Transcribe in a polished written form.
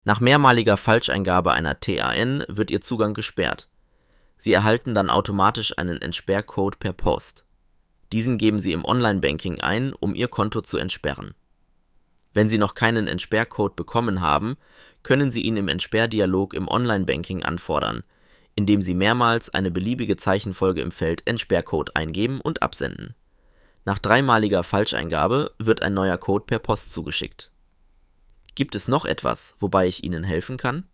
Nach mehrmaliger Falscheingabe einer TAN wird Ihr Zugang gesperrt. Sie erhalten dann automatisch einen Entsperrcode per Post. Diesen geben Sie im Online-Banking ein, um Ihr Konto zu entsperren. Wenn Sie noch keinen Entsperrcode bekommen haben, können Sie ihn im Entsperrdialog im Online-Banking anfordern, indem Sie mehrmals eine beliebige Zeichenfolge im Feld Entsperrcode eingeben und absenden. Nach dreimaliger Falscheingabe wird ein neuer Code per Post zugeschickt. Gibt es noch etwas, wobei ich Ihnen helfen kann?